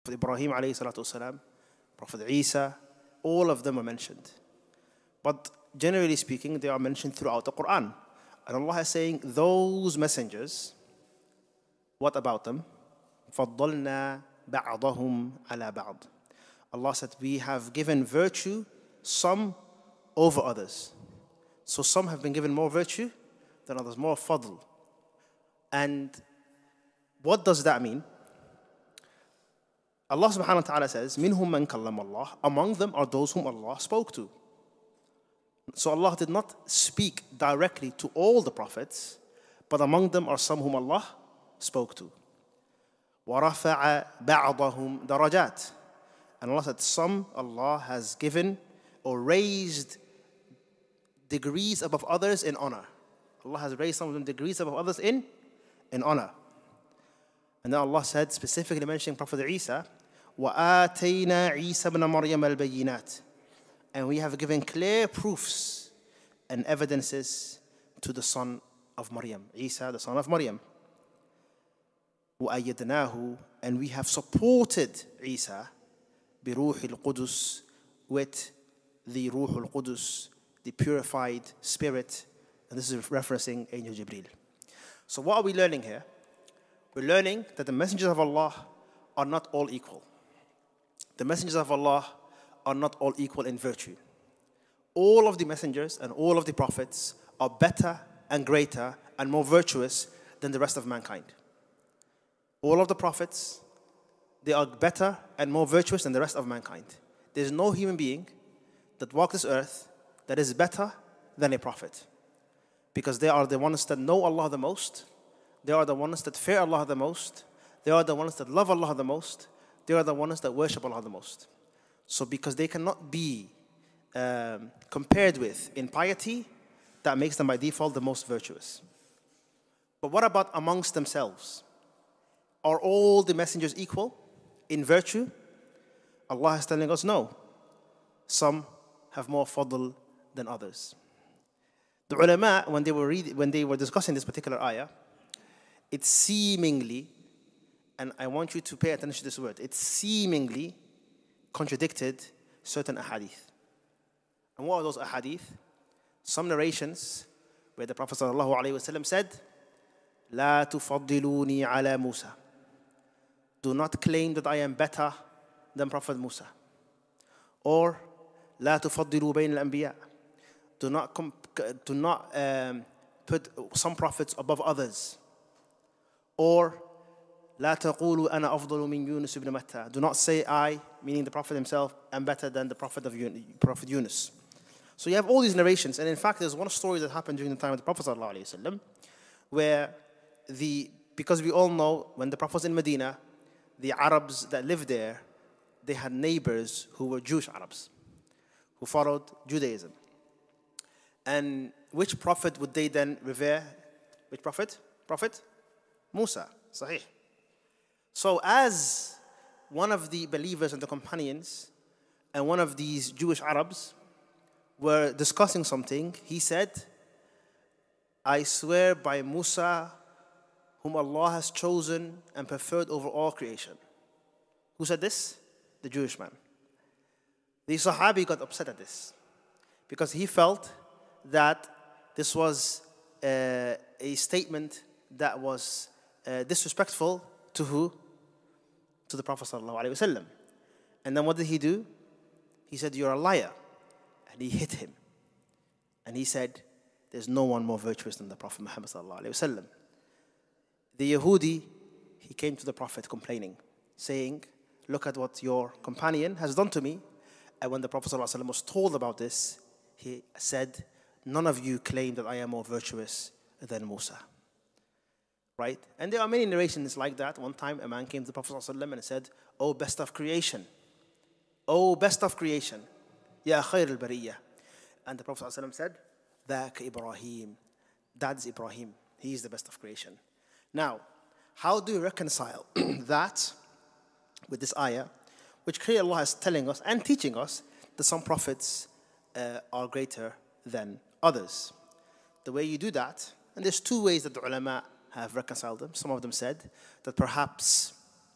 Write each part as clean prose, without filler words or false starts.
Prophet Ibrahim alayhi salatu wasalam, Prophet Isa, all of them are mentioned. But generally speaking, they are mentioned throughout the Quran. And Allah is saying, those messengers, what about them? فَضَّلْنَا بَعْضَهُمْ عَلَى بَعْضٍ. Allah said, we have given virtue some over others. So some have been given more virtue than others, more fadl. And what does that mean? Allah subhanahu wa ta'ala says, مِنْهُمْ مَنْ كَلَّمَ اللَّهِ. Among them are those whom Allah spoke to. So Allah did not speak directly to all the prophets, but among them are some whom Allah spoke to. وَرَفَعَ بَعْضَهُمْ دَرَجَاتٍ. And Allah said, some Allah has given or raised degrees above others in honor. Allah has raised some of them degrees above others in honor. And then Allah said, specifically mentioning Prophet Isa, وَآتَيْنَا عِيسَى بْنَ مَرْيَمَ الْبَيِّنَاتِ. And we have given clear proofs and evidences to the son of Maryam, Isa, the son of Maryam. وَأَيَّدْنَاهُ. And we have supported Isa بِرُوحِ الْقُدُسِ, with the Ruh al-Qudus, the purified spirit. And this is referencing Angel Jibreel. So what are we learning here? We're learning that the messengers of Allah are not all equal. The messengers of Allah are not all equal in virtue. All of the messengers and all of the prophets are better and greater and more virtuous than the rest of mankind. All of the prophets, they are better and more virtuous than the rest of mankind. There's no human being that walks this earth that is better than a prophet. Because they are the ones that know Allah the most. They are the ones that fear Allah the most. They are the ones that love Allah the most. They are the ones that worship Allah the most. So because they cannot be compared with in piety, that makes them by default the most virtuous. But what about amongst themselves? Are all the messengers equal in virtue? Allah is telling us no. Some have more fadl than others. The ulama, when they were discussing this particular ayah, it seemingly, and I want you to pay attention to this word, it seemingly contradicted certain ahadith. And what are those ahadith? Some narrations where the Prophet ﷺ said, لا تفضلوني على موسى. Do not claim that I am better than Prophet Musa. Or لا تفضلوا بين الأنبياء. Do not put some prophets above others. Or لا تقولوا أنا أفضل من يونس بن متى. Do not say I, meaning the Prophet himself, am better than the Prophet Yunus. So you have all these narrations, and in fact there's one story that happened during the time of the Prophet ﷺ, where because we all know when the Prophet was in Medina, the Arabs that lived there, they had neighbors who were Jewish Arabs, who followed Judaism. And which prophet would they then revere? Which prophet? Prophet Musa. Sahih. So as one of the believers and the companions and one of these Jewish Arabs were discussing something, he said, I swear by Musa, whom Allah has chosen and preferred over all creation. Who said this? The Jewish man. The Sahabi got upset at this because he felt that this was a statement that was disrespectful to who? To the Prophet ﷺ. And then what did he do? He said, you're a liar. And he hit him. And he said, there's no one more virtuous than the Prophet Muhammad ﷺ. The Yehudi, he came to the Prophet complaining, saying, look at what your companion has done to me. And when the Prophet ﷺ was told about this, he said, none of you claim that I am more virtuous than Musa. Right? And there are many narrations like that. One time a man came to the Prophet ﷺ and said, oh, best of creation. Oh, best of creation. Ya khair al-bariyah. And the Prophet ﷺ said, Dhaka Ibrahim. That is Ibrahim. He is the best of creation. Now, how do you reconcile that with this ayah, which clearly Allah is telling us and teaching us that some prophets are greater than others? The way you do that, and there's two ways that the ulama have reconciled them. Some of them said that perhaps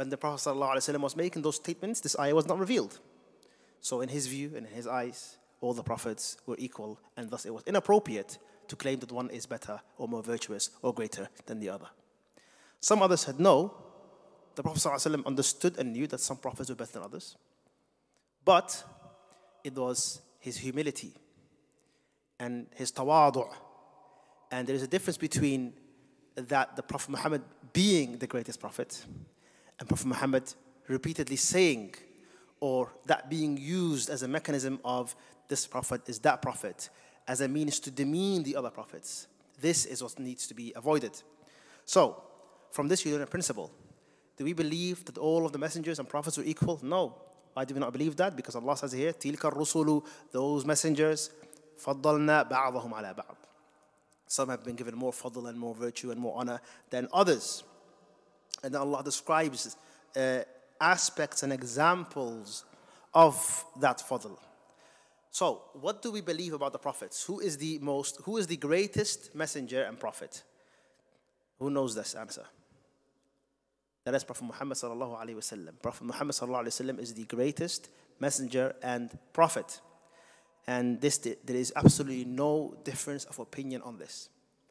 when the Prophet ﷺ was making those statements, this ayah was not revealed. So in his view, and in his eyes, all the prophets were equal, and thus it was inappropriate to claim that one is better or more virtuous or greater than the other. Some others said no. The Prophet ﷺ understood and knew that some prophets were better than others. But it was his humility and his tawadu'. And there is a difference between that the Prophet Muhammad being the greatest prophet and Prophet Muhammad repeatedly saying, or that being used as a mechanism of this prophet is that prophet, as a means to demean the other prophets. This is what needs to be avoided. So, from this you learn a principle. Do we believe that all of the messengers and prophets were equal? No. Why do we not believe that? Because Allah says here, تِلْكَ الرُّسُلُ, those messengers, فَضَّلْنَا بَعْضَهُمْ عَلَى بَعْضٍ. Some have been given more fadl and more virtue and more honor than others. And then Allah describes aspects and examples of that fadl. So, what do we believe about the prophets? Who is the greatest messenger and prophet? Who knows this answer? That is Prophet Muhammad sallallahu alaihi wasallam. Prophet Muhammad sallallahu alaihi wasallam is the greatest messenger and prophet. And there is absolutely no difference of opinion on this.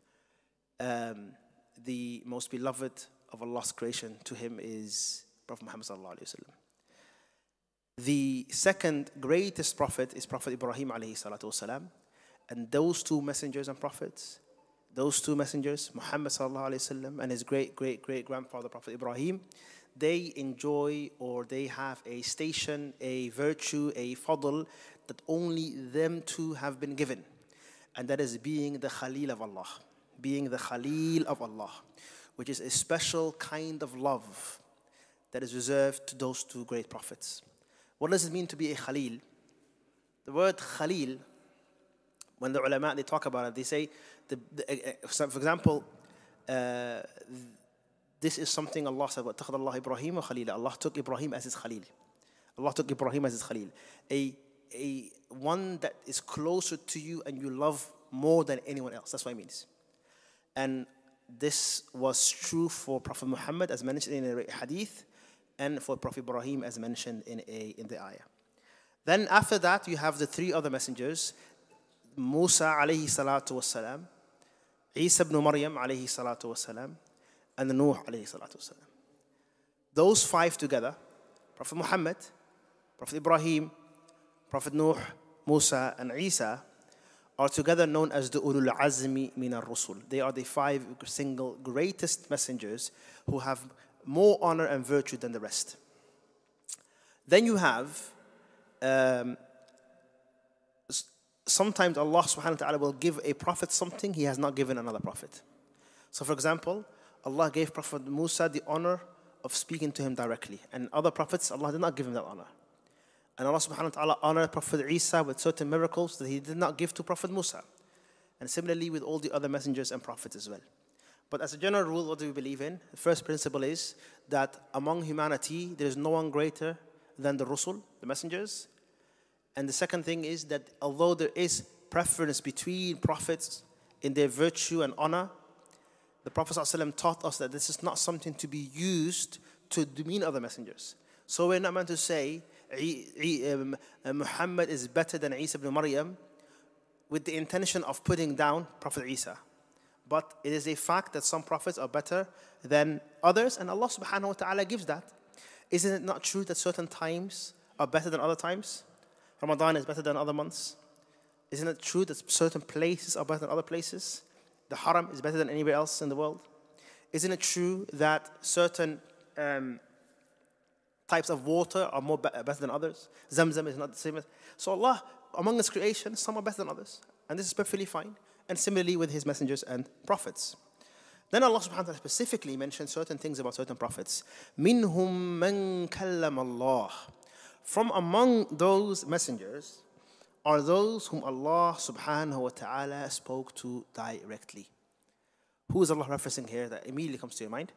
The most beloved of Allah's creation to him is Prophet Muhammad sallallahu alaihi wasallam. The second greatest prophet is Prophet Ibrahim alayhi salatu wasalam. And those two messengers and prophets, Muhammad sallallahu alayhi wasallam and his great-great-great-grandfather, Prophet Ibrahim, they enjoy or they have a station, a virtue, a fadl that only them two have been given. And that is being the Khalil of Allah. Being the Khalil of Allah, which is a special kind of love that is reserved to those two great prophets. What does it mean to be a Khalil? The word Khalil, when the ulama, they talk about it, they say, for example, this is something Allah said, وَاتَّخَذَ اللَّهُ إِبْرَاهِيمَ وَخَلِيلًا. Allah took Ibrahim as his Khalil. Allah took Ibrahim as his Khalil. A one that is closer to you and you love more than anyone else. That's what it means. And this was true for Prophet Muhammad as mentioned in a hadith, and for Prophet Ibrahim as mentioned in the ayah. Then after that you have the three other messengers, Musa alayhi salatu wassalam, Isa ibn Maryam alayhi salatu wassalam, and Nuh alayhi salatu wassalam. Those five together, Prophet Muhammad, Prophet Ibrahim, Prophet Nuh, Musa, and Isa, are together known as the Ulul Azmi min al-Rusul. They are the five single greatest messengers who have more honor and virtue than the rest. Then you have, sometimes Allah subhanahu wa ta'ala will give a prophet something he has not given another prophet. So for example, Allah gave Prophet Musa the honor of speaking to him directly. And other prophets, Allah did not give him that honor. And Allah subhanahu wa ta'ala honored Prophet Isa with certain miracles that he did not give to Prophet Musa. And similarly with all the other messengers and prophets as well. But as a general rule, what do we believe in? The first principle is that among humanity, there is no one greater than the Rusul, the messengers. And the second thing is that although there is preference between prophets in their virtue and honor, the Prophet ﷺ taught us that this is not something to be used to demean other messengers. So we're not meant to say Muhammad is better than Isa ibn Maryam with the intention of putting down Prophet Isa. But it is a fact that some prophets are better than others, and Allah subhanahu wa ta'ala gives that. Isn't it not true that certain times are better than other times? Ramadan is better than other months. Isn't it true that certain places are better than other places? The Haram is better than anywhere else in the world. Isn't it true that certain types of water are more better than others? Zamzam is not the same. So Allah, among His creation, some are better than others. And this is perfectly fine. And similarly with His messengers and prophets. Then Allah subhanahu wa ta'ala specifically mentioned certain things about certain prophets. Minhum man kallam Allah. From among those messengers are those whom Allah subhanahu wa ta'ala spoke to directly. Who is Allah referencing here that immediately comes to your mind?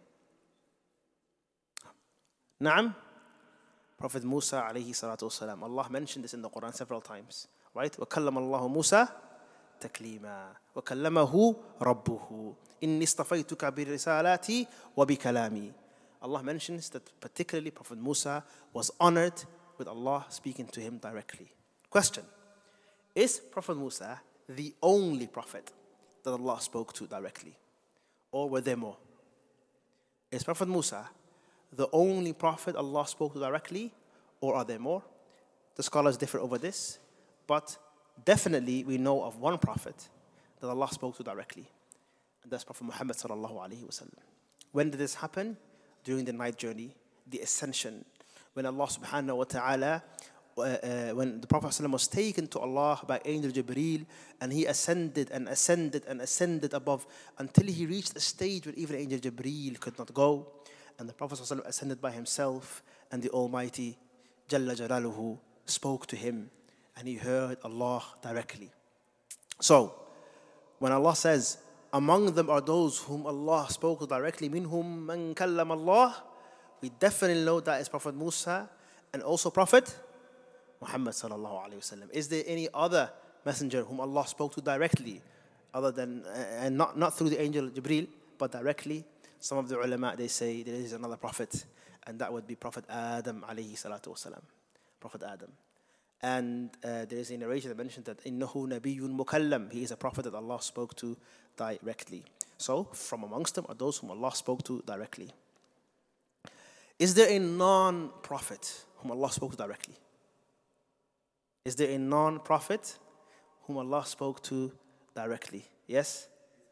Naam? Prophet Musa alayhi salatu wasalam. Allah mentioned this in the Quran several times. Right? وَكَلَّمَ اللَّهُ مُوسَى تَكْلِيمًا وَكَلَّمَهُ رَبُّهُ إِنِّي اصْطَفَيْتُكَ بِالرِّسَالَاتِ وَبِكَلَامِي. Allah mentions that particularly Prophet Musa was honored with Allah speaking to him directly. Question: is Prophet Musa the only prophet that Allah spoke to directly? Or were there more? Is Prophet Musa the only prophet Allah spoke to directly? Or are there more? The scholars differ over this. But definitely we know of one prophet that Allah spoke to directly. And that's Prophet Muhammad sallallahu alaihi wasallam. When did this happen? During the night journey, the ascension. When Allah subhanahu wa ta'ala, when the Prophet ﷺ was taken to Allah by angel Jibreel, and he ascended and ascended and ascended above until he reached a stage where even angel Jibreel could not go. And the Prophet ﷺ ascended by himself, and the Almighty Jalla Jalaluhu spoke to him, and he heard Allah directly. So, when Allah says, among them are those whom Allah spoke to directly, minhum man kallam Allah, we definitely know that is Prophet Musa and also Prophet Muhammad sallallahu alaihi wasallam. Is there any other messenger whom Allah spoke to directly, other than and not through the angel Jibreel, but directly? Some of the ulama, they say there is another prophet, and that would be Prophet Adam alayhi salatu wasalam. Prophet Adam. And there is a narration that mentions that innahu nabiyyun mukallam, he is a prophet that Allah spoke to directly. So from amongst them are those whom Allah spoke to directly. Is there a non-prophet whom Allah spoke to directly? Is there a non-prophet whom Allah spoke to directly? Yes?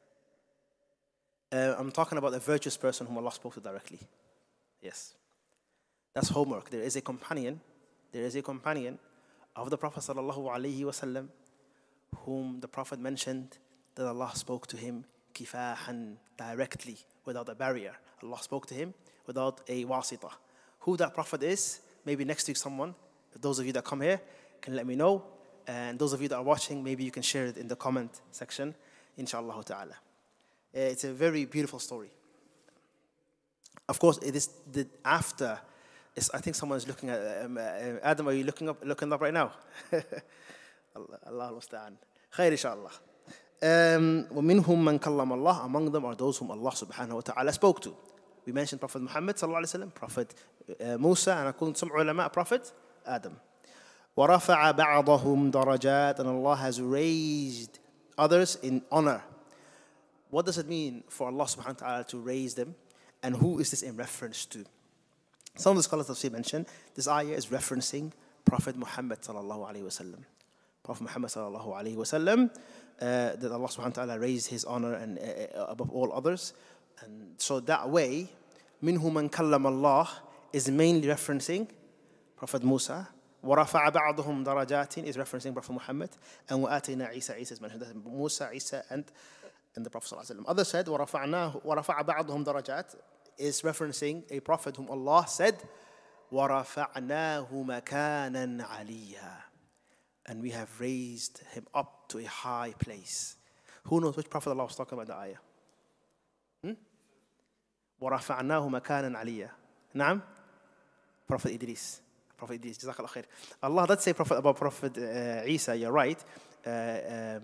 I'm talking about a virtuous person whom Allah spoke to directly. Yes. That's homework. There is a companion of the Prophet sallallahu alaihi wasallam whom the Prophet mentioned that Allah spoke to him kifahan, directly, without a barrier. Allah spoke to him without a wasita. Who that Prophet is, maybe next week someone, those of you that come here, can let me know. And those of you that are watching, maybe you can share it in the comment section, inshallah ta'ala. It's a very beautiful story. Of course, it is after. I think someone is looking at Adam. Are you looking up right now? Allah musta'an. Khair inshallah. وَمِنْهُمْ مَنْ كَلَّمَ اللَّهُ, among them are those whom Allah subhanahu wa ta'ala spoke to. We mentioned Prophet Muhammad sallallahu alaihi wasallam, Prophet Musa, and according to some ulama, Prophet Adam. وَرَفَعَ بَعْضَهُمْ دَرَجَاتٍ, and Allah has raised others in honor. What does it mean for Allah subhanahu wa ta'ala to raise them? And who is this in reference to? Some of the scholars of Tafsir mention this ayah is referencing Prophet Muhammad sallallahu alaihi wasallam. Prophet Muhammad sallallahu alaihi wasallam, that Allah subhanahu wa ta'ala raised his honor and above all others. And so that way, minhum man kallam Allah is mainly referencing Prophet Musa. وَرَفَعَ بَعْضُهُمْ دَرَجَاتٍ is referencing Prophet Muhammad. And وَآتَيْنَا Isa is mentioned. That's Musa, Isa, and the Prophet sallallahu alaihi wasallam. Others said, وَرَفَعَ بَعْضُهُمْ دَرَجَاتٍ is referencing a prophet whom Allah said, وَرَفَعْنَاهُ مَكَانًا عَلِيًّا, and we have raised him up to a high place. Who knows which prophet Allah was talking about in the ayah? وَرَفَعْنَاهُ مَكَانًا عَلِيًّا. Naam? Prophet Idris. Jazakallah khair. Allah does say about Prophet Isa, you're right. There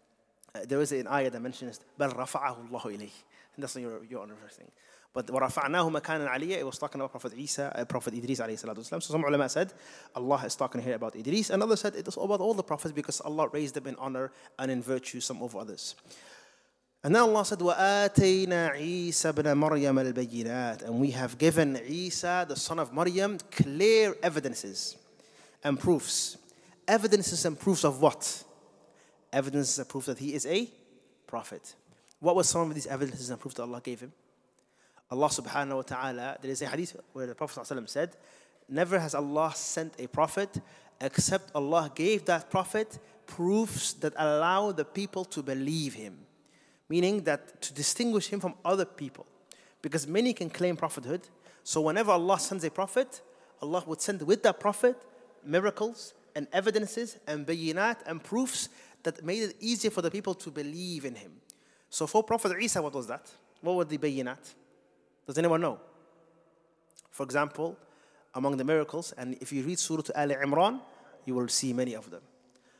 is an ayah that mentions بَلْ رَفَعَهُ اللَّهُ إِلَيْهِ, and that's not your understanding. But وَرَفَعْنَاهُ مَكَانًا عَلِيًّا, it was talking about Prophet Isa, Prophet Idris alayhi salatu wasalam. So some ulama said Allah is talking here about Idris, and others said it is about all the prophets because Allah raised them in honor and in virtue, some over others. And then Allah said, وَآتَيْنَا عِيسَى بْنَ مَرْيَمَ الْبَيِّنَاتِ, and we have given Isa, the son of Maryam, clear evidences and proofs. Evidences and proofs of what? Evidences and proofs that he is a prophet. What were some of these evidences and proofs that Allah gave him? Allah subhanahu wa ta'ala, there is a hadith where the Prophet ﷺ said, never has Allah sent a prophet except Allah gave that prophet proofs that allow the people to believe him. Meaning that to distinguish him from other people. Because many can claim prophethood. So whenever Allah sends a prophet, Allah would send with that prophet miracles and evidences and bayinat and proofs that made it easier for the people to believe in him. So for Prophet Isa, what was that? What were the bayinat? Does anyone know? For example, among the miracles, and if you read Surah Al Imran, you will see many of them.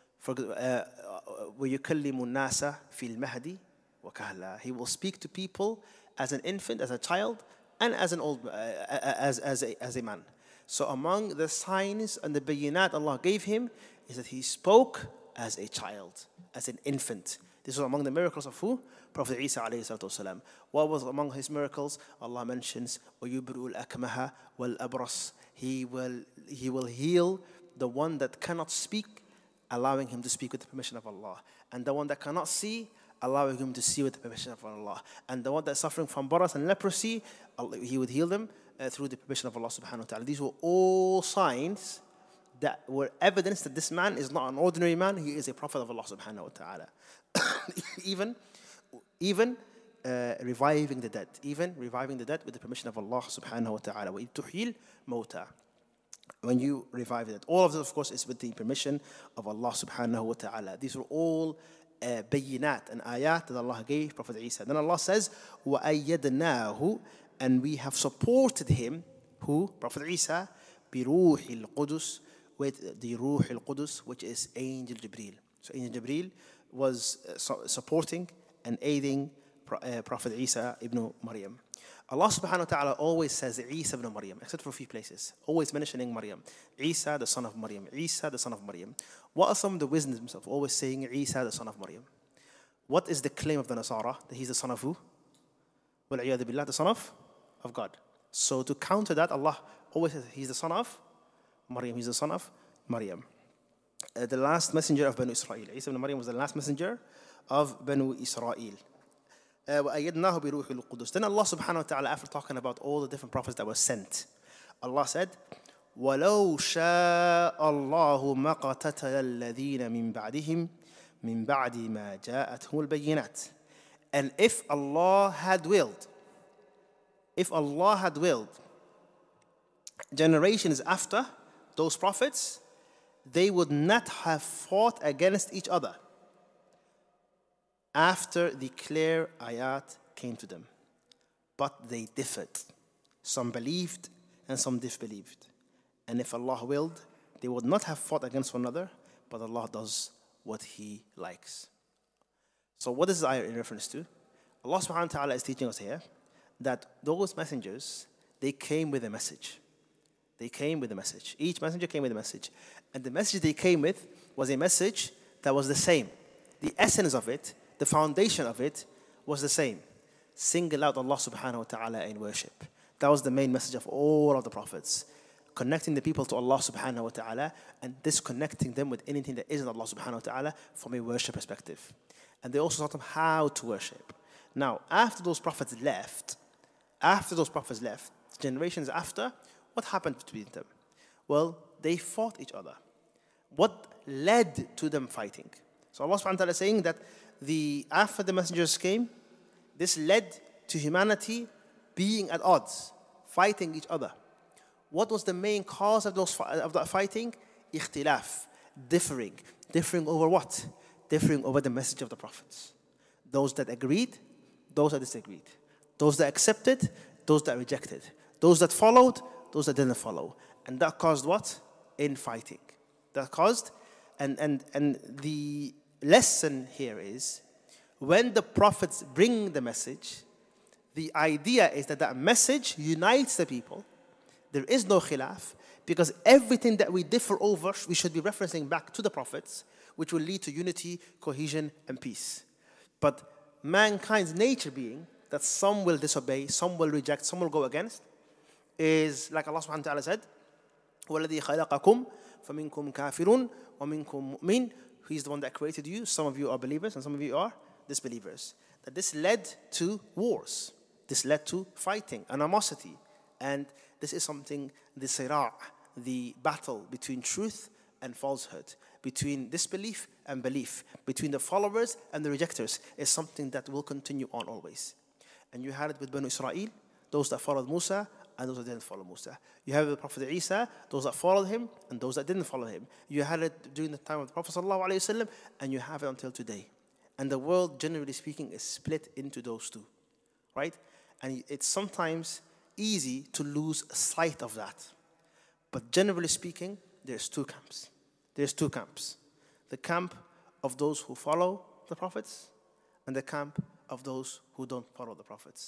وَيُكَلِّمُ النَّاسَ فِي الْمَهْدِ وَكَهْلًا, he will speak to people as an infant, as a child, and as an old, as a man. So among the signs and the bayinat Allah gave him is that he spoke as a child, as an infant. This was among the miracles of who? Prophet Isa alayhi salatu wasalam. What was among his miracles? Allah mentions, وَيُبْرُؤُ الْأَكْمَهَ وَالْأَبْرَصِ He will heal the one that cannot speak, allowing him to speak with the permission of Allah. And the one that cannot see, allowing him to see with the permission of Allah. And the one that's suffering from baras and leprosy, He would heal them through the permission of Allah subhanahu wa ta'ala. These were all signs that were evidence that this man is not an ordinary man, he is a prophet of Allah subhanahu wa ta'ala. even reviving the dead. Even reviving the dead with the permission of Allah subhanahu wa ta'ala. وَإِذْ تُحْيِي الْمَوْتَى When you revive it. All of this, of course, is with the permission of Allah subhanahu wa ta'ala. These are all bayinat and ayat that Allah gave Prophet Isa. Then Allah says, وَأَيَّدْنَاهُ And we have supported him, who? Prophet Isa, بِرُوحِ الْقُدُسِ With the Ruh al-Qudus, which is Angel Jibreel. So Angel Jibreel was supporting and aiding Prophet Isa ibn Maryam. Allah subhanahu wa ta'ala always says Isa ibn Maryam, except for a few places. Always mentioning Maryam. Isa, the son of Maryam. Isa, the son of Maryam. What are some of the wisdoms of always saying Isa, the son of Maryam? What is the claim of the Nasara? That he's the son of who? وَالْعِيَاذُ بِاللَّهِ The son of God. So to counter that, Allah always says he's the son of Maryam. He's the son of Maryam. The last messenger of Banu Israel. Isa ibn Maryam was the last messenger of Banu Israel. وَأَيَّدْنَاهُ بِرُوحِ الْقُدُسِ Then Allah subhanahu wa ta'ala, after talking about all the different prophets that were sent, Allah said, وَلَوْ شَاءَ اللَّهُ مَقَتَتَلَ الَّذِينَ مِن بَعْدِهِمْ مِن بَعْدِ مَا جَاءَتْهُمُ الْبَيِّنَاتِ And if Allah had willed, generations after those prophets, they would not have fought against each other after the clear ayat came to them. But they differed. Some believed and some disbelieved. And if Allah willed, they would not have fought against one another, but Allah does what He likes. So what is this ayah in reference to? Allah subhanahu wa ta'ala is teaching us here that those messengers, they came with a message. They came with a message. Each messenger came with a message. And the message they came with was a message that was the same. The essence of it, the foundation of it was the same. Single out Allah subhanahu wa ta'ala in worship. That was the main message of all of the prophets. Connecting the people to Allah subhanahu wa ta'ala and disconnecting them with anything that isn't Allah subhanahu wa ta'ala from a worship perspective. And they also taught them how to worship. Now, after those prophets left, generations after, what happened between them? Well, they fought each other. What led to them fighting? So Allah subhanahu wa ta'ala is saying that after the messengers came, this led to humanity being at odds, fighting each other. What was the main cause of that fighting? Ikhtilaf, differing. Differing over what? Differing over the message of the prophets. Those that agreed, those that disagreed. Those that accepted, those that rejected. Those that followed, those that didn't follow. And that caused what? Infighting. That caused, and the lesson here is, when the prophets bring the message, the idea is that message unites the people. There is no khilaf, because everything that we differ over, we should be referencing back to the prophets, which will lead to unity, cohesion, and peace. But mankind's nature being that some will disobey, some will reject, some will go against, is like Allah subhanahu wa ta'ala said, وَالَّذِي خَلَقَكُمْ فَمِنْكُمْ كَافِرٌ وَمِنْكُمْ مُؤْمِنٌ. He is the one that created you. Some of you are believers and some of you are disbelievers. That this led to wars. This led to fighting, animosity. And this is something, the sira', the battle between truth and falsehood, between disbelief and belief, between the followers and the rejectors, is something that will continue on always. And you had it with Banu Israel, those that followed Musa and those that didn't follow Musa. You have the Prophet Isa, those that followed him and those that didn't follow him. You had it during the time of the Prophet ﷺ, and you have it until today. And the world, generally speaking, is split into those two, right? And it's sometimes easy to lose sight of that. But generally speaking, there's two camps. There's two camps. The camp of those who follow the prophets and the camp of those who don't follow the prophets.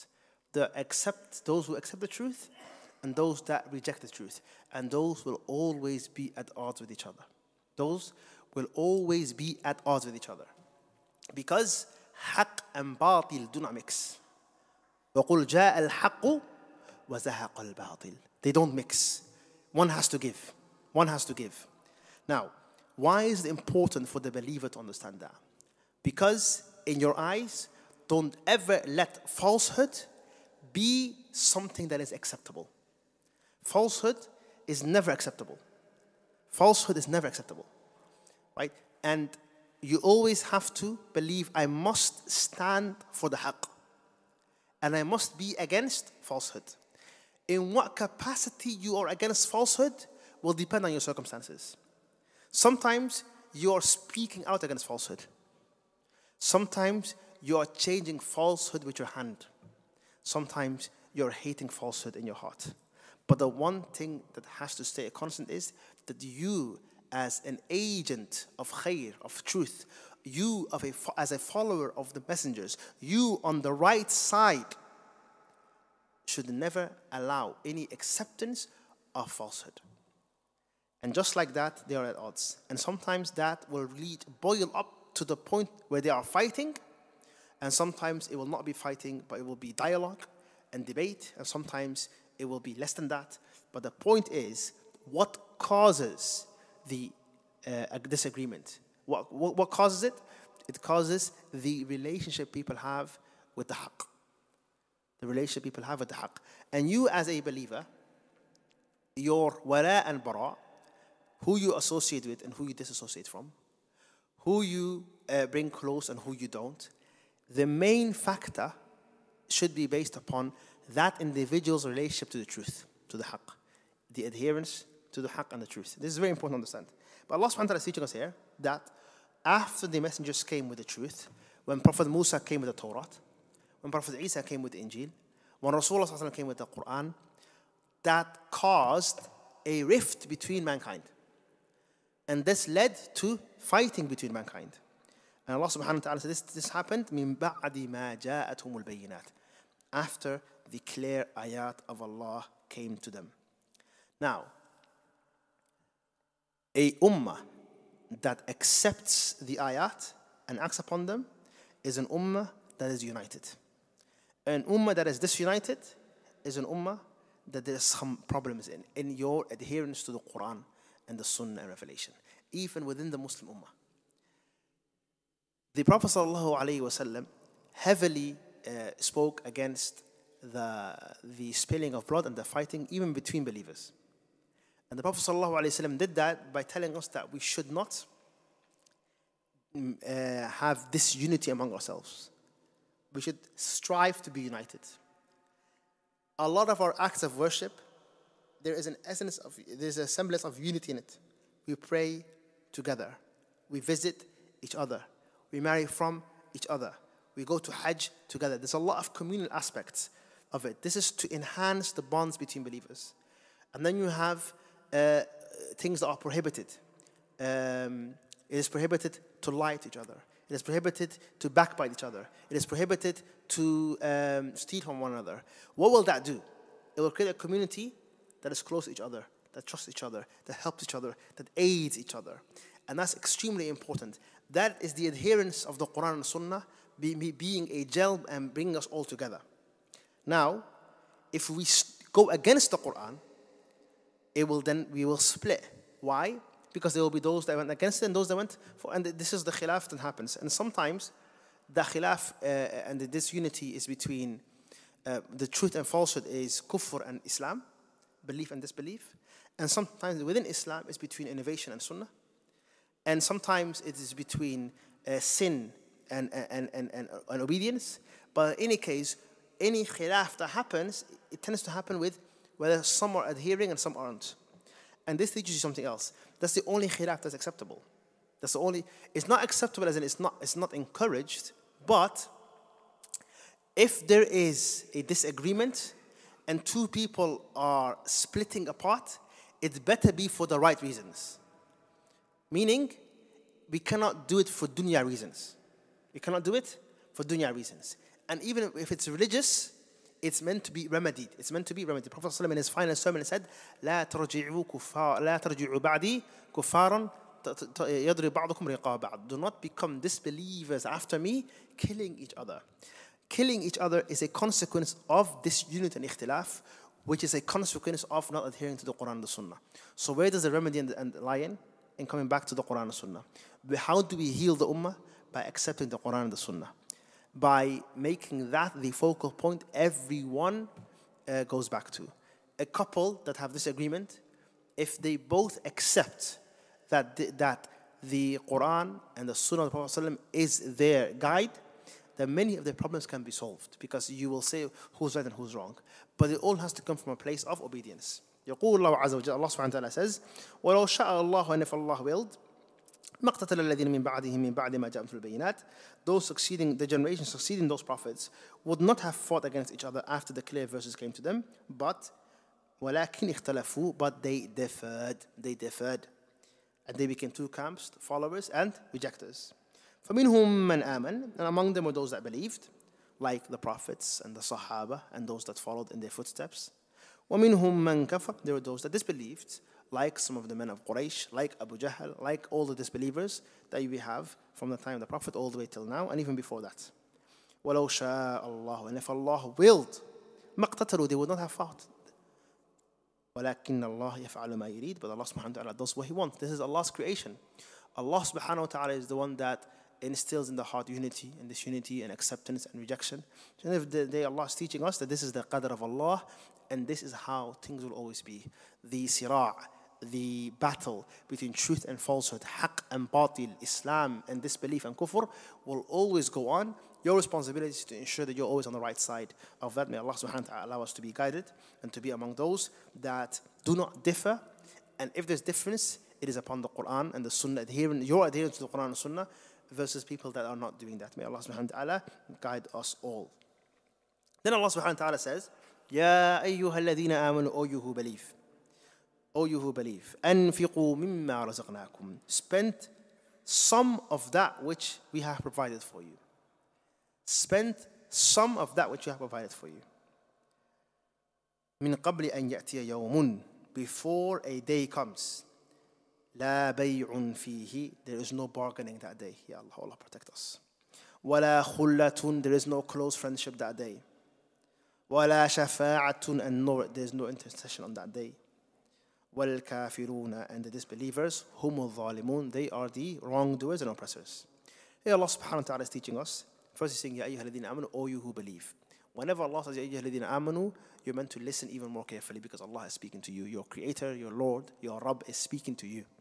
those who accept the truth and those that reject the truth. And those will always be at odds with each other. Those will always be at odds with each other. Because haqq and batil do not mix. وَقُلْ جَاءَ الْحَقُّ وَزَهَقَ الْبَاطِلِ. They don't mix. One has to give. One has to give. Now, why is it important for the believer to understand that? Because in your eyes, don't ever let falsehood be something that is acceptable. Falsehood is never acceptable. Falsehood is never acceptable. Right? And you always have to believe, I must stand for the haqq. And I must be against falsehood. In what capacity you are against falsehood will depend on your circumstances. Sometimes you are speaking out against falsehood. Sometimes you are changing falsehood with your hand. Sometimes you're hating falsehood in your heart. But the one thing that has to stay a constant is that you, as an agent of khair, of truth, you as a follower of the messengers, you on the right side should never allow any acceptance of falsehood. And just like that, they are at odds. And sometimes that will boil up to the point where they are fighting. And sometimes it will not be fighting, but it will be dialogue and debate. And sometimes it will be less than that. But the point is, what causes the disagreement? What causes it? It causes the relationship people have with the haqq. The relationship people have with the haqq. And you as a believer, your wala and bara, who you associate with and who you disassociate from, who you bring close and who you don't, the main factor should be based upon that individual's relationship to the truth, to the haqq, the adherence to the haqq and the truth. This is very important to understand. But Allah subhanahu wa ta'ala is teaching us here that after the messengers came with the truth, when Prophet Musa came with the Torah, when Prophet Isa came with the Injil, when Rasulullah sallallahu alaihi wasallam came with the Quran, that caused a rift between mankind. And this led to fighting between mankind. And Allah subhanahu wa ta'ala said this happened مِن بَعْدِ مَا جَاءَتْهُمُ الْبَيِّنَاتِ, after the clear ayat of Allah came to them. Now, a ummah that accepts the ayat and acts upon them is an ummah that is united. An ummah that is disunited is an ummah that there is some problems in your adherence to the Quran and the Sunnah and Revelation, even within the Muslim ummah. The Prophet ﷺ heavily spoke against the spilling of blood and the fighting even between believers. And the Prophet ﷺ did that by telling us that we should not have this unity among ourselves. We should strive to be united. A lot of our acts of worship, there's a semblance of unity in it. We pray together. We visit each other. We marry from each other. We go to Hajj together. There's a lot of communal aspects of it. This is to enhance the bonds between believers. And then you have things that are prohibited. It is prohibited to lie to each other. It is prohibited to backbite each other. It is prohibited to steal from one another. What will that do? It will create a community that is close to each other, that trusts each other, that helps each other, that aids each other. And that's extremely important. That is the adherence of the Quran and Sunnah being a gel and bringing us all together. Now, if we go against the Quran, we will split. Why? Because there will be those that went against it and those that went for, and this is the khilaf that happens. And sometimes the khilaf and the disunity is between the truth and falsehood is kufr and Islam, belief and disbelief. And sometimes within Islam it's between innovation and sunnah. And sometimes it is between sin and obedience. But in any case, any khilaf that happens, it tends to happen with whether some are adhering and some aren't. And this teaches you something else. That's the only khilaf that's acceptable. It's not acceptable as in it's not encouraged, but if there is a disagreement and two people are splitting apart, it better be for the right reasons. Meaning, we cannot do it for dunya reasons. We cannot do it for dunya reasons. And even if it's religious, it's meant to be remedied. It's meant to be remedied. Prophet ﷺ in his final sermon said, لا ترجعوا بعدي كفارا يضرب بعضكم رقاب بعض. Do not become disbelievers after me, killing each other. Killing each other is a consequence of disunity and ikhtilaf, which is a consequence of not adhering to the Quran and the Sunnah. So where does the remedy and lie in? In coming back to the Quran and the Sunnah. How do we heal the ummah? By accepting the Quran and the Sunnah. By making that the focal point everyone goes back to. A couple that have disagreement, if they both accept that the Quran and the Sunnah of the Prophet ﷺ is their guide, then many of their problems can be solved, because you will say who's right and who's wrong. But it all has to come from a place of obedience. يقول الله عز وجل, Allah subhanahu wa ta'ala says, وَلَوْ شَاءَ اللَّهُ, and if Allah willed, ما اقتتل الذين من بعدهم من بعد ما جاءهم البينات, those succeeding, the generation succeeding those prophets would not have fought against each other after the clear verses came to them, but ولكن اختلفوا, but they differed, and they became two camps, followers and rejectors. فمنهم من آمن, and among them were those that believed, like the prophets and the Sahaba and those that followed in their footsteps. ومنهم من كفر, there were those that disbelieved, like some of the men of Quraysh, like Abu Jahl, like all the disbelievers that we have from the time of the Prophet all the way till now, and even before that. وَلَوْ شَاءَ اللَّهُ, and if Allah willed, مَا اقْتَتَلُوا, they would not have fought. وَلَكِنَّ اللَّهَ يَفْعَلُ مَا يُرِيدُ, but Allah subhanahu wa ta'ala does what He wants. This is Allah's creation. Allah subhanahu wa ta'ala is the one that instills in the heart unity and disunity and acceptance and rejection. And if the day Allah is teaching us that this is the qadr of Allah, and this is how things will always be. The sira', the battle between truth and falsehood, haqq and batil, Islam and disbelief and kufr will always go on. Your responsibility is to ensure that you're always on the right side of that. May Allah subhanahu wa ta'ala allow us to be guided and to be among those that do not differ. And if there's difference, it is upon the Quran and the Sunnah, your adherence to the Quran and Sunnah versus people that are not doing that. May Allah subhanahu wa ta'ala guide us all. Then Allah subhanahu wa ta'ala says, يَا أَيُّهَا الَّذِينَ آمَنُوا, O you who believe. O you who believe. أَنْفِقُوا مِمَّا رَزَقْنَاكُمْ, spend some of that which we have provided for you. Spend some of that which we have provided for you. مِنْ قَبْلِ أَنْ يَأْتِيَ يَوْمٌ, before a day comes. لَا بَيْعٌ فِيهِ, there is no bargaining that day. Ya Allah, Allah protect us. وَلَا خُلَّةٌ, there is no close friendship that day. وَلَا شَفَاعَةٌ, and there is no intercession on that day. وَالْكَافِرُونَ, and the disbelievers, هُمُ الظَّالِمُونَ, they are the wrongdoers and oppressors. Here Allah subhanahu wa ta'ala is teaching us. First he's saying, يَا أَيُّهَا الَّذِينَ آمَنُوا, O you who believe. Whenever Allah says, يَا أَيُّهَا الَّذِينَ آمَنُوا, you're meant to listen even more carefully, because Allah is speaking to you. Your Creator, your Lord, your Rabb is speaking to you.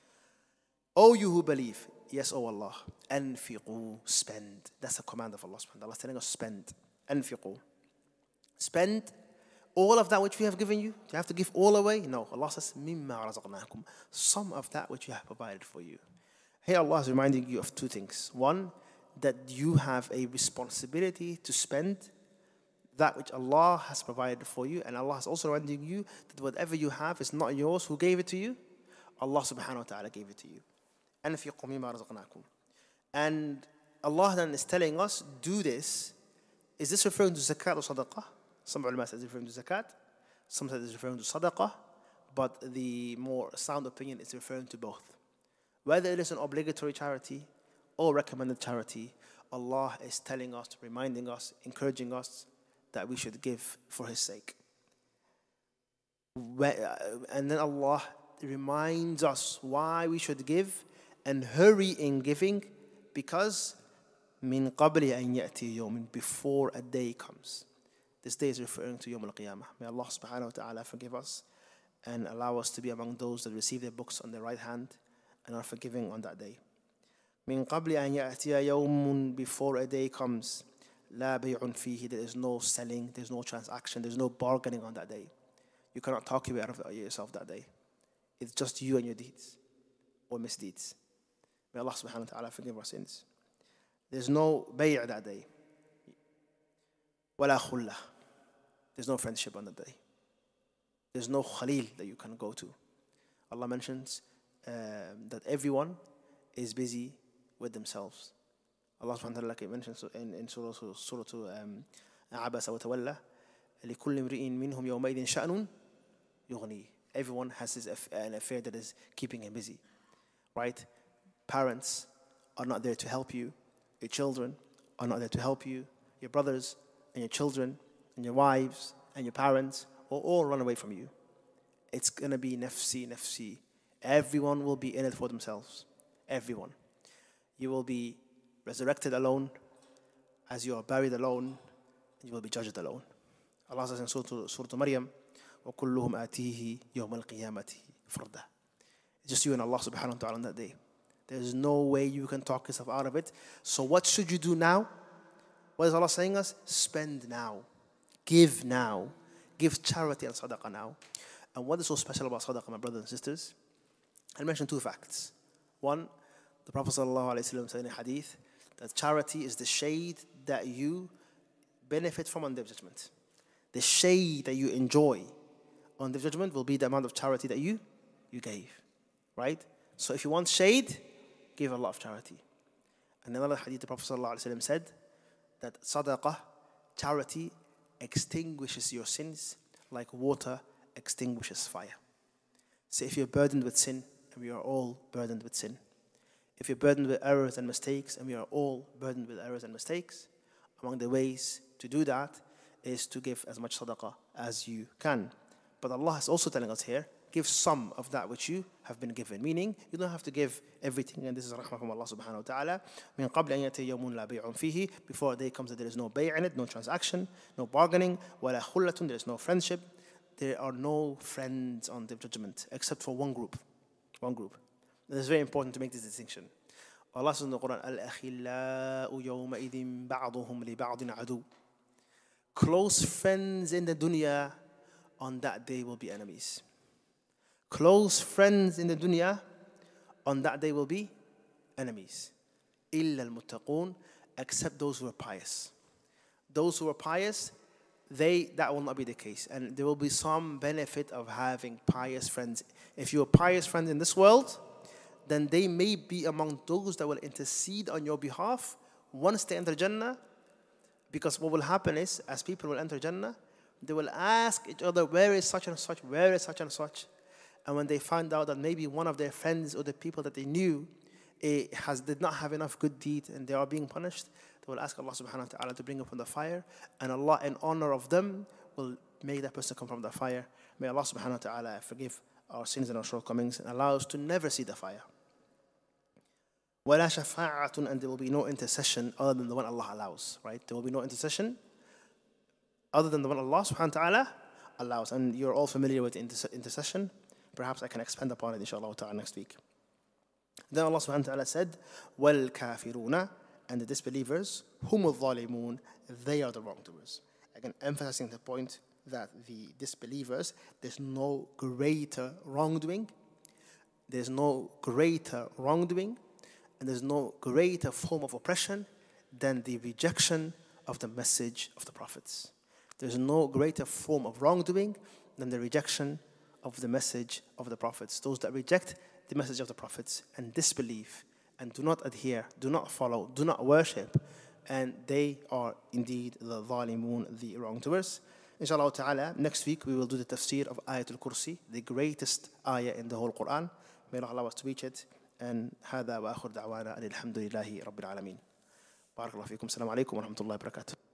O you who believe, yes, O Allah, أنفقوا, spend. That's the command of Allah subhanahu wa ta'ala. Allah is telling us spend. أنفقوا. Spend all of that which we have given you. You have to give all away? No. Allah says, مِمَّا رَزَقْنَاكُمْ, some of that which we have provided for you. Here Allah is reminding you of two things. One, that you have a responsibility to spend that which Allah has provided for you. And Allah is also reminding you that whatever you have is not yours. Who gave it to you? Allah subhanahu wa ta'ala gave it to you. أَنْفِقُوا مِمَّا رَزَقْنَاكُمْ. And Allah then is telling us, do this. Is this referring to zakat or sadaqah? Some ulama says it's referring to zakat. Some says it's referring to sadaqah. But the more sound opinion is referring to both. Whether it is an obligatory charity or recommended charity, Allah is telling us, reminding us, encouraging us that we should give for His sake. And then Allah reminds us why we should give and hurry in giving, because min qabli an ya'ti yawmin, before a day comes. This day is referring to Yawm al-Qiyamah. May Allah subhanahu wa ta'ala forgive us and allow us to be among those that receive their books on their right hand and are forgiving on that day. Min qabli an ya'ti yawmun, before a day comes. La bay'un fihi, there is no selling, there's no transaction, there's no bargaining on that day. You cannot talk your way out of yourself that day. It's just you and your deeds or misdeeds. May Allah subhanahu wa ta'ala forgive our sins. There's no bay' that day. Wala khullah. There's no friendship on that day. There's no khalil that you can go to. Allah mentions that everyone is busy with themselves. Allah subhanahu wa ta'ala mentions in Surah Abasa wa Tawalla لكل امرئ منهم يومئذ شأن يغنيه. Everyone has an affair that is keeping him busy, right? Parents are not there to help you. Your children are not there to help you. Your brothers and your children and your wives and your parents will all run away from you. It's going to be nafsi, nafsi. Everyone will be in it for themselves. Everyone. You will be resurrected alone, as you are buried alone, and you will be judged alone. Allah says in Surah Maryam, وَكُلُّهُمْ آتِيهِ يَوْمَ الْقِيَامَةِ فَرْدًا. It's just you and Allah subhanahu wa ta'ala on that day. There's no way you can talk yourself out of it. So what should you do now? What is Allah saying us? Spend now. Give now. Give charity and sadaqah now. And what is so special about sadaqah, my brothers and sisters? I'll mention two facts. One, the Prophet ﷺ said in a hadith that charity is the shade that you benefit from on the Day of Judgment. The shade that you enjoy on the judgment will be the amount of charity that you gave, right? So if you want shade, give a lot of charity. And another hadith, the Prophet ﷺ said that sadaqah, charity, extinguishes your sins like water extinguishes fire. So if you're burdened with sin, and we are all burdened with sin. If you're burdened with errors and mistakes, and we are all burdened with errors and mistakes, among the ways to do that is to give as much sadaqah as you can. But Allah is also telling us here, give some of that which you have been given. Meaning, you don't have to give everything. And this is rahmah from Allah subhanahu wa ta'ala. مِنْ قَبْلِ أَنْ يَأْتِيَ يَوْمٌ لَا بَيْعٌ فِيهِ. Before a day comes that there is no bay' in it, no transaction, no bargaining, وَلَا خُلَّةٌ. There is no friendship. There are no friends on the judgment, except for one group. One group. It is very important to make this distinction. Allah says in the Quran, الْأَخِلَّاءُ يَوْمَئِذٍ بَعْضُهُمْ لِبَعْضٍ عَدُوٌّ. Close friends in the dunya, on that day will be enemies. Close friends in the dunya, on that day will be enemies. إِلَّا الْمُتَّقُونَ. Except those who are pious. Those who are pious, that will not be the case. And there will be some benefit of having pious friends. If you are pious friends in this world, then they may be among those that will intercede on your behalf once they enter Jannah. Because what will happen is, as people will enter Jannah, they will ask each other, where is such and such, where is such and such? And when they find out that maybe one of their friends or the people that they knew did not have enough good deeds and they are being punished, they will ask Allah subhanahu wa ta'ala to bring them from the fire. And Allah, in honor of them, will make that person come from the fire. May Allah subhanahu wa ta'ala forgive our sins and our shortcomings and allow us to never see the fire. وَلَا شَفَاعَةٌ. And there will be no intercession other than the one Allah allows, right? There will be no intercession other than the one Allah subhanahu wa ta'ala allows. And you're all familiar with intercession. Perhaps I can expand upon it inshallah ta'ala next week. Then Allah subhanahu wa ta'ala said, وَالْكَافِرُونَ. And the disbelievers, هُمُ الظَّالِمُونَ. They are the wrongdoers. Again, emphasizing the point that the disbelievers, there's no greater wrongdoing. There's no greater wrongdoing. And there's no greater form of oppression than the rejection of the message of the prophets. There's no greater form of wrongdoing than the rejection of the message of the prophets. Those that reject the message of the prophets and disbelieve and do not adhere, do not follow, do not worship, and they are indeed the zalimun, the wrongdoers. Inshallah ta'ala, next week we will do the tafsir of Ayatul Kursi, the greatest ayah in the whole Quran. May Allah allow us to reach it. And هذا وآخر دعوانا الحمد لله رب العالمين. بارك الله فيكم. السلام عليكم ورحمة الله وبركاته.